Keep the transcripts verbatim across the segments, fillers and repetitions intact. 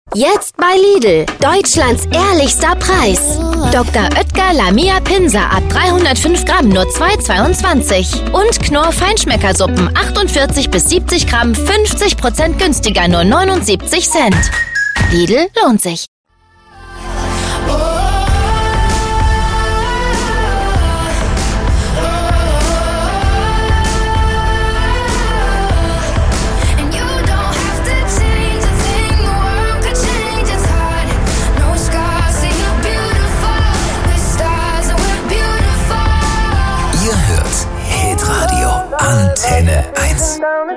Jetzt bei Lidl, Deutschlands ehrlichster Preis. Doktor Oetker Lamia Pinsa ab dreihundertfünf Gramm nur zwei Euro zweiundzwanzig. Und Knorr Feinschmeckersuppen achtundvierzig bis siebzig Gramm fünfzig Prozent günstiger nur neunundsiebzig Cent. Lidl lohnt sich. Antenne eins.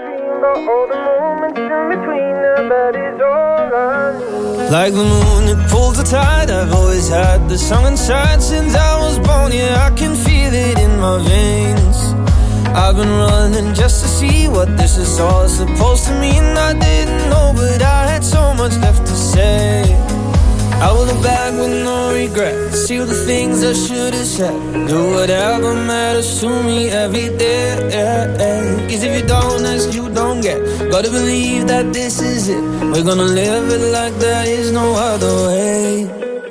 Like the moon, it pulls the tide. I've always had the song inside since I was born. Yeah, I can feel it in my veins. I've been running just to see what this is all supposed to mean. I didn't know, but I had so much left to say. I will look back with no regret. See all the things I should have said. Do whatever matters to me every day. Cause if you don't ask, you don't get. Gotta believe that this is it. We're gonna live it like there is no other way.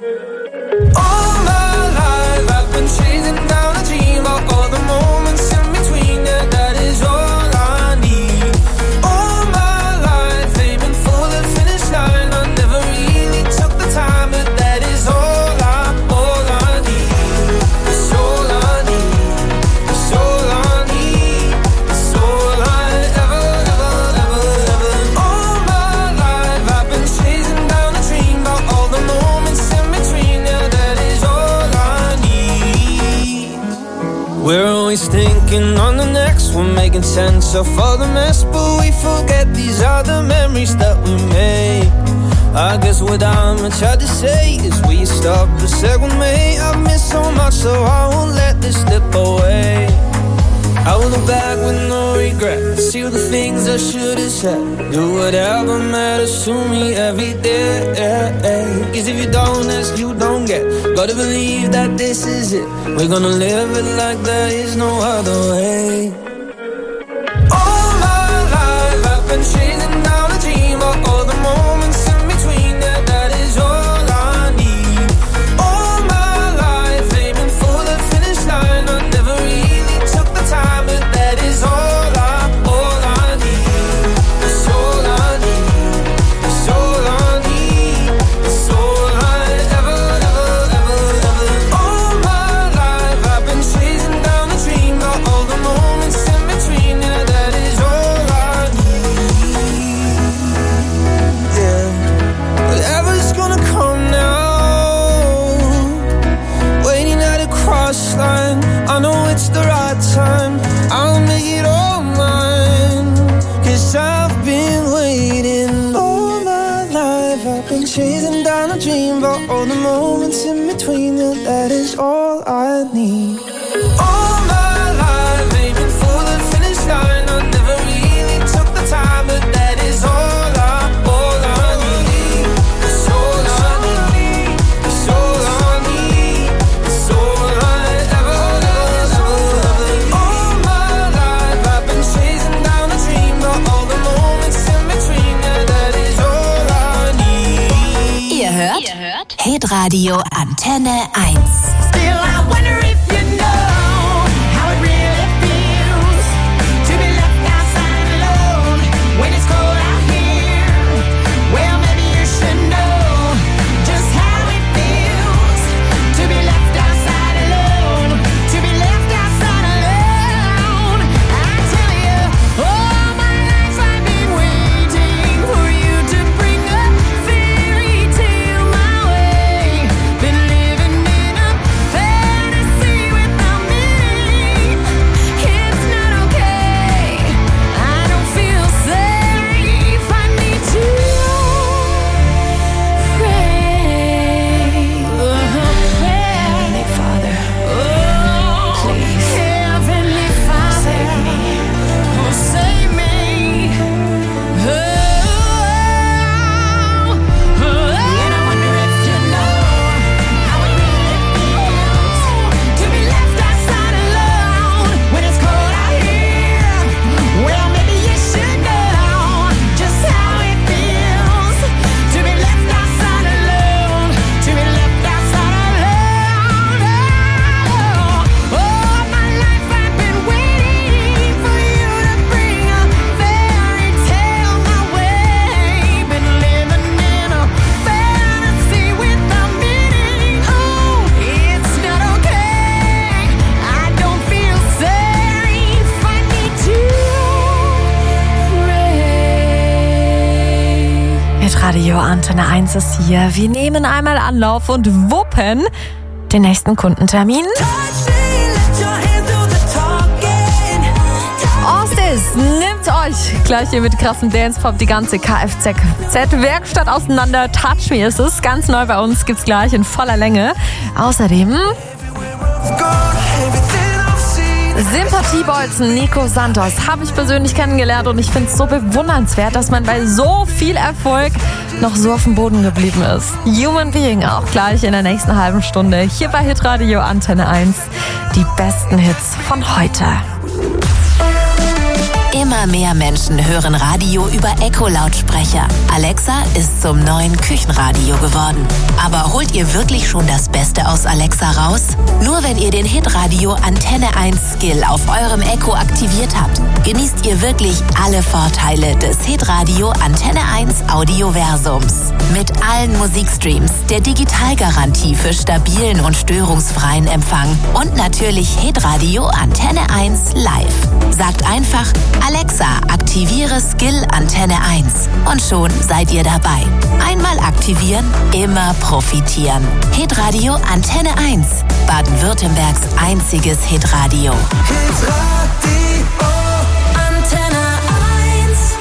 All my life I've been chasing down a dream of all the moments in between. Yeah, that is all I need. All my life aiming for the finish line. I never really took the time, but that is all I, all I need. It's all I need. It's all I need. It's all I ever, ever, ever, ever. All my life I've been chasing down a dream about all the moments in between. Yeah, that is all I need. We're always thinking on the next one, making sense of all the mess, but we forget these are the memories that we made. I guess what I'm trying to say is will you stop a second, mate? I've missed so much, so I won't let this slip away. I will look back with no regret. See all the things I should have said. Do whatever matters to me every day. Cause if you don't ask, you don't get. Gotta believe that this is it. We're gonna live it like there is no other way. All my life I've been chasing down a dream of all the moments in between. Yeah, that is all I need. All my life aiming for the finish line. I never really took the time, but that is all I, all I need. It's all I need. It's all I need. It's all I ever, ever, ever, ever. All my life I've been chasing down a dream of all the moments in between. Yeah, that is all I need. Yeah, whatever's gonna come now. Waiting at a cross line. I know it's the right time. I'll make it all mine. Cause I've been waiting all my life. I've been chasing down a dream about all the moments in between. And that is all I need. All my life aiming for the finish line. I never really took the time, but that is all I, all I need. It's all I need. It's all I need. It's all I ever, ever, ever, ever. All my life I've been chasing down a dream of all the moments in between. Yeah, that is all I need. Ihr hört? Ihr hört? Hitradio Antenne eins. Still, I wonder if you know how it really feels to be left outside alone when it's cold out here. Well, maybe you should know just how it feels to be left outside alone, to be left outside alone. I tell you, all my life I've been waiting for you to bring a fairy tale my way. Been living in a fantasy Radio Antenne eins ist hier. Wir nehmen einmal Anlauf und wuppen den nächsten Kundentermin. Ostis nimmt euch gleich hier mit krassem Dance-Pop die ganze K F Z-Werkstatt auseinander. Touch Me ist es. Ganz neu bei uns, gibt's gleich in voller Länge. Außerdem Sympathiebolzen, Nico Santos, habe ich persönlich kennengelernt und ich finde es so bewundernswert, dass man bei so viel Erfolg noch so auf dem Boden geblieben ist. Human Being auch gleich in der nächsten halben Stunde hier bei Hitradio Antenne eins. Die besten Hits von heute. Immer mehr Menschen hören Radio über Echo-Lautsprecher. Alexa ist zum neuen Küchenradio geworden. Aber holt ihr wirklich schon das Beste aus Alexa raus? Nur wenn ihr den Hitradio Antenne eins Skill auf eurem Echo aktiviert habt, genießt ihr wirklich alle Vorteile des Hitradio Antenne eins Audioversums. Mit allen Musikstreams, der Digitalgarantie für stabilen und störungsfreien Empfang und natürlich Hitradio Antenne eins live. Sagt einfach Alexa, aktiviere Skill Antenne eins und schon seid ihr dabei. Einmal aktivieren, immer profitieren. Hitradio Antenne eins, Baden-Württembergs einziges Hitradio. Hitradio Antenne eins.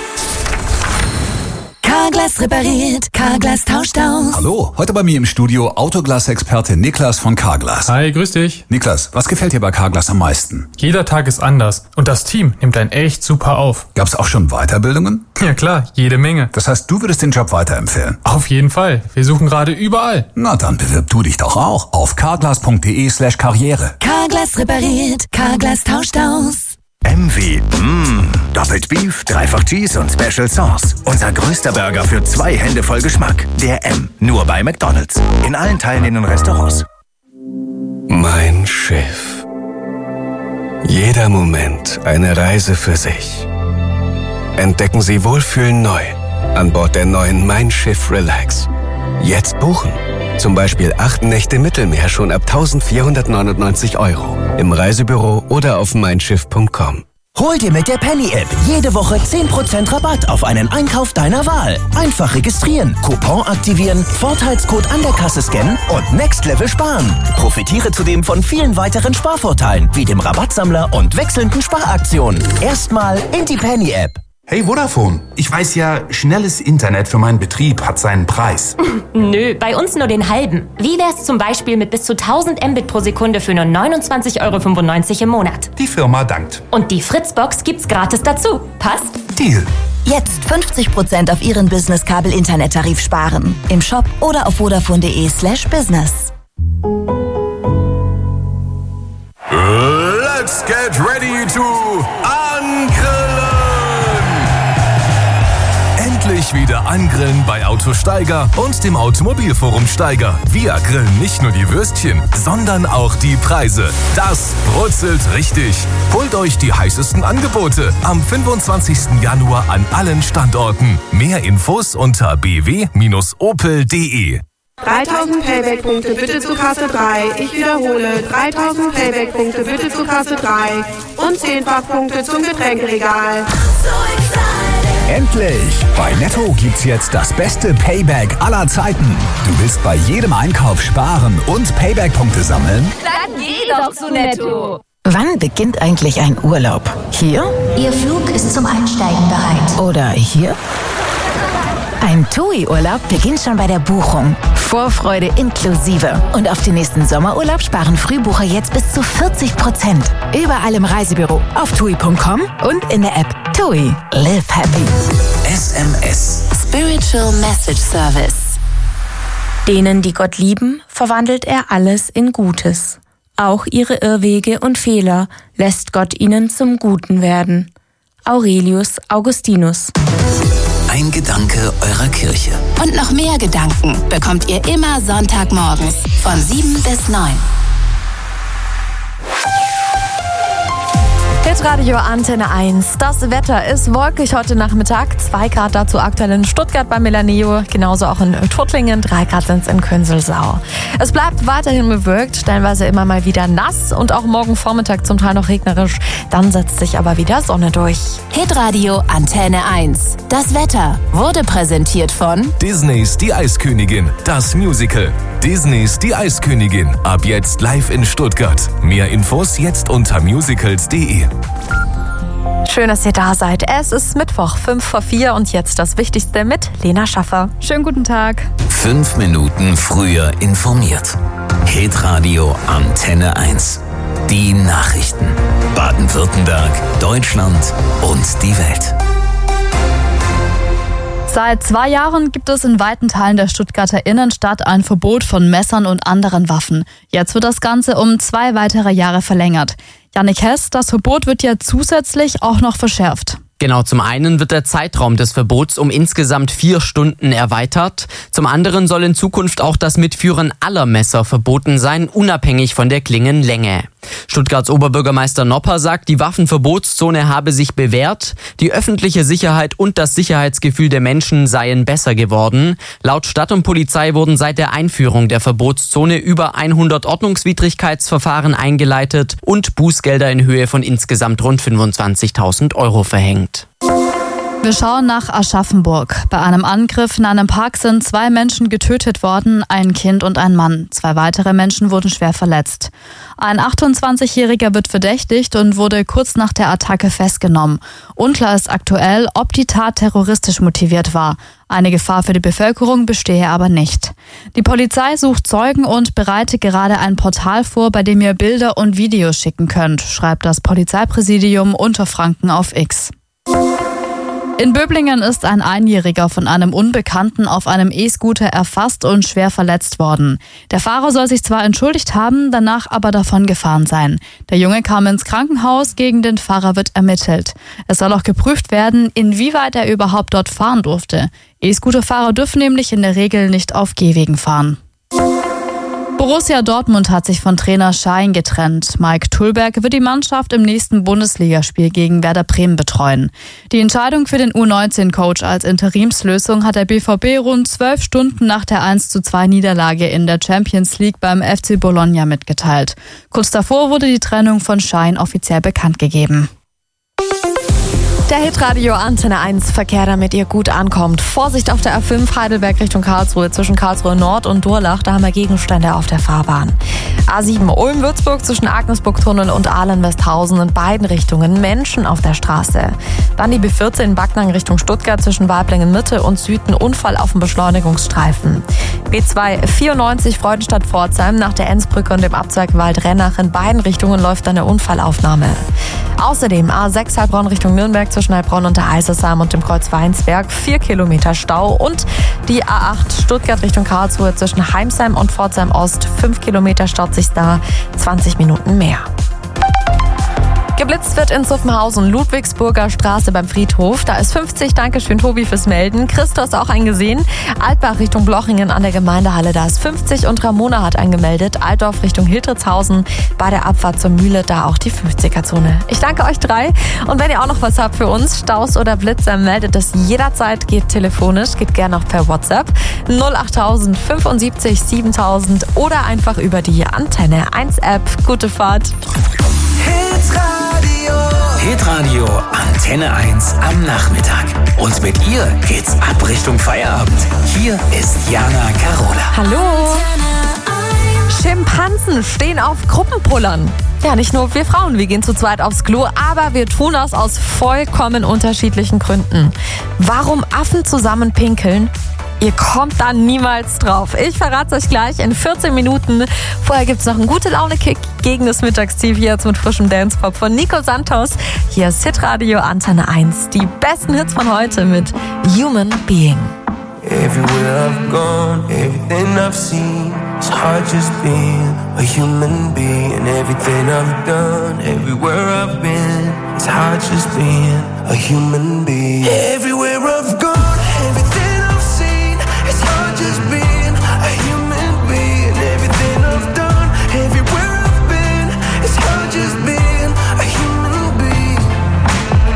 Carglass repariert, Carglass tauscht aus. Hallo, heute bei mir im Studio Autoglas-Experte Niklas von Carglass. Hi, grüß dich. Niklas, was gefällt dir bei Carglass am meisten? Jeder Tag ist anders und das Team nimmt einen echt super auf. Gab's auch schon Weiterbildungen? Ja klar, jede Menge. Das heißt, du würdest den Job weiterempfehlen? Auf jeden Fall. Wir suchen gerade überall. Na dann bewirb du dich doch auch auf carglass.de slash karriere. Carglass repariert, Carglass tauscht aus. M wie Mmm, doppelt Beef, dreifach Cheese und Special Sauce. Unser größter Burger für zwei Hände voll Geschmack. Der M, nur bei McDonald's. In allen teilnehmenden Restaurants. Mein Schiff. Jeder Moment eine Reise für sich. Entdecken Sie Wohlfühlen neu an Bord der neuen Mein Schiff Relax. Jetzt buchen. Zum Beispiel acht Nächte Mittelmeer schon ab eintausendvierhundertneunundneunzig Euro. Im Reisebüro oder auf mein schiff punkt com. Hol dir mit der Penny-App jede Woche zehn Prozent Rabatt auf einen Einkauf deiner Wahl. Einfach registrieren, Coupon aktivieren, Vorteilscode an der Kasse scannen und Next Level sparen. Profitiere zudem von vielen weiteren Sparvorteilen, wie dem Rabattsammler und wechselnden Sparaktionen. Erstmal in die Penny-App. Hey Vodafone, ich weiß ja, schnelles Internet für meinen Betrieb hat seinen Preis. Nö, bei uns nur den halben. Wie wär's zum Beispiel mit bis zu tausend Mbit pro Sekunde für nur neunundzwanzig Euro fünfundneunzig im Monat? Die Firma dankt. Und die Fritzbox gibt's gratis dazu. Passt? Deal. Jetzt fünfzig Prozent auf Ihren Business-Kabel-Internet-Tarif sparen. Im Shop oder auf vodafone.de slash business. Let's get ready to angrillen! Endlich wieder angrillen bei Auto Steiger und dem Automobilforum Steiger. Wir grillen nicht nur die Würstchen, sondern auch die Preise. Das brutzelt richtig. Holt euch die heißesten Angebote am fünfundzwanzigsten Januar an allen Standorten. Mehr Infos unter b w Bindestrich opel punkt d e. dreitausend Payback-Punkte bitte zu Kasse drei. Ich wiederhole, dreitausend Payback-Punkte bitte zu Kasse drei. Und zehnfach Punkte zum Getränkeregal. Endlich! Bei Netto gibt's jetzt das beste Payback aller Zeiten. Du willst bei jedem Einkauf sparen und Payback-Punkte sammeln? Dann geh doch zu Netto. Wann beginnt eigentlich ein Urlaub? Hier? Ihr Flug ist zum Einsteigen bereit. Oder hier? Ein TUI-Urlaub beginnt schon bei der Buchung. Vorfreude inklusive. Und auf den nächsten Sommerurlaub sparen Frühbucher jetzt bis zu vierzig Prozent. Überall im Reisebüro, auf tui punkt com und in der App TUI. Live happy. S M S. Spiritual Message Service. Denen, die Gott lieben, verwandelt er alles in Gutes. Auch ihre Irrwege und Fehler lässt Gott ihnen zum Guten werden. Aurelius Augustinus. Ein Gedanke eurer Kirche. Und noch mehr Gedanken bekommt ihr immer Sonntagmorgens von sieben bis neun. Hitradio Antenne eins. Das Wetter ist wolkig heute Nachmittag. zwei Grad dazu aktuell in Stuttgart bei Melaneo. Genauso auch in Tuttlingen. drei Grad sind es in Künzelsau. Es bleibt weiterhin bewölkt, stellenweise immer mal wieder nass und auch morgen Vormittag zum Teil noch regnerisch. Dann setzt sich aber wieder Sonne durch. Hitradio Antenne eins. Das Wetter wurde präsentiert von Disneys Die Eiskönigin, das Musical. Disneys Die Eiskönigin, ab jetzt live in Stuttgart. Mehr Infos jetzt unter musicals punkt de. Schön, dass ihr da seid. Es ist Mittwoch, fünf vor vier und jetzt das Wichtigste mit Lena Schaffer. Schönen guten Tag. Fünf Minuten früher informiert. Hitradio Antenne eins. Die Nachrichten. Baden-Württemberg, Deutschland und die Welt. Seit zwei Jahren gibt es in weiten Teilen der Stuttgarter Innenstadt ein Verbot von Messern und anderen Waffen. Jetzt wird das Ganze um zwei weitere Jahre verlängert. Jannik Hess, das Verbot wird ja zusätzlich auch noch verschärft. Genau, zum einen wird der Zeitraum des Verbots um insgesamt vier Stunden erweitert. Zum anderen soll in Zukunft auch das Mitführen aller Messer verboten sein, unabhängig von der Klingenlänge. Stuttgarts Oberbürgermeister Nopper sagt, die Waffenverbotszone habe sich bewährt, die öffentliche Sicherheit und das Sicherheitsgefühl der Menschen seien besser geworden. Laut Stadt und Polizei wurden seit der Einführung der Verbotszone über hundert Ordnungswidrigkeitsverfahren eingeleitet und Bußgelder in Höhe von insgesamt rund fünfundzwanzigtausend Euro verhängt. Wir schauen nach Aschaffenburg. Bei einem Angriff in einem Park sind zwei Menschen getötet worden, ein Kind und ein Mann. Zwei weitere Menschen wurden schwer verletzt. Ein achtundzwanzigjähriger wird verdächtigt und wurde kurz nach der Attacke festgenommen. Unklar ist aktuell, ob die Tat terroristisch motiviert war. Eine Gefahr für die Bevölkerung bestehe aber nicht. Die Polizei sucht Zeugen und bereitet gerade ein Portal vor, bei dem ihr Bilder und Videos schicken könnt, schreibt das Polizeipräsidium Unterfranken auf X. In Böblingen ist ein Einjähriger von einem Unbekannten auf einem E-Scooter erfasst und schwer verletzt worden. Der Fahrer soll sich zwar entschuldigt haben, danach aber davon gefahren sein. Der Junge kam ins Krankenhaus, gegen den Fahrer wird ermittelt. Es soll auch geprüft werden, inwieweit er überhaupt dort fahren durfte. E-Scooterfahrer dürfen nämlich in der Regel nicht auf Gehwegen fahren. Borussia Dortmund hat sich von Trainer Schein getrennt. Mike Tullberg wird die Mannschaft im nächsten Bundesligaspiel gegen Werder Bremen betreuen. Die Entscheidung für den U neunzehn Coach als Interimslösung hat der B V B rund zwölf Stunden nach der eins zu zwei Niederlage in der Champions League beim F C Bologna mitgeteilt. Kurz davor wurde die Trennung von Schein offiziell bekannt gegeben. Der Hitradio Antenne eins Verkehr, damit ihr gut ankommt. Vorsicht auf der A fünf Heidelberg Richtung Karlsruhe zwischen Karlsruhe Nord und Durlach. Da haben wir Gegenstände auf der Fahrbahn. A sieben Ulm-Würzburg zwischen Agnesburg-Tunnel und Ahlen-Westhausen in beiden Richtungen Menschen auf der Straße. Dann die B vierzehn Backnang Richtung Stuttgart zwischen Weiblingen Mitte und Süden Unfall auf dem Beschleunigungsstreifen. B zwei vierundneunzig Freudenstadt-Pforzheim nach der Enzbrücke und dem Abzweig Wald-Rennach in beiden Richtungen läuft eine Unfallaufnahme. Außerdem A sechs Heilbronn Richtung Nürnberg zwischen Heilbronn und der Eisersheim und dem Kreuz Weinsberg, vier Kilometer Stau. Und die A acht Stuttgart Richtung Karlsruhe zwischen Heimsheim und Pforzheim Ost, fünf Kilometer staut sich da, zwanzig Minuten mehr. Geblitzt wird in Zuffenhausen, Ludwigsburger Straße beim Friedhof. Da ist fünfzig. Dankeschön, Tobi, fürs Melden. Christus auch eingesehen. Altbach Richtung Blochingen an der Gemeindehalle, da ist fünfzig. Und Ramona hat eingemeldet. Altdorf Richtung Hiltritzhausen bei der Abfahrt zur Mühle, da auch die fünfziger-Zone. Ich danke euch drei. Und wenn ihr auch noch was habt für uns, Staus oder Blitzer, meldet es jederzeit. Geht telefonisch, geht gerne auch per WhatsApp. null achttausend fünfundsiebzig siebentausend oder einfach über die Antenne eins App. Gute Fahrt. Hitradio Antenne eins am Nachmittag. Und mit ihr geht's ab Richtung Feierabend. Hier ist Jana Carola. Hallo. Schimpansen stehen auf Gruppenpullern. Ja, nicht nur wir Frauen, wir gehen zu zweit aufs Klo, aber wir tun das aus vollkommen unterschiedlichen Gründen. Warum Affen zusammen pinkeln? Ihr kommt da niemals drauf. Ich verrate es euch gleich in vierzehn Minuten. Vorher gibt es noch einen Gute-Laune-Kick gegen das Mittagstief hier jetzt mit frischem Dance-Pop von Nico Santos. Hier ist Hitradio Antenne eins. Die besten Hits von heute mit Human Being. Everywhere I've gone, everything I've seen, it's hard just being a human being. Everything I've done, everywhere I've been, it's hard just being a human being. Everywhere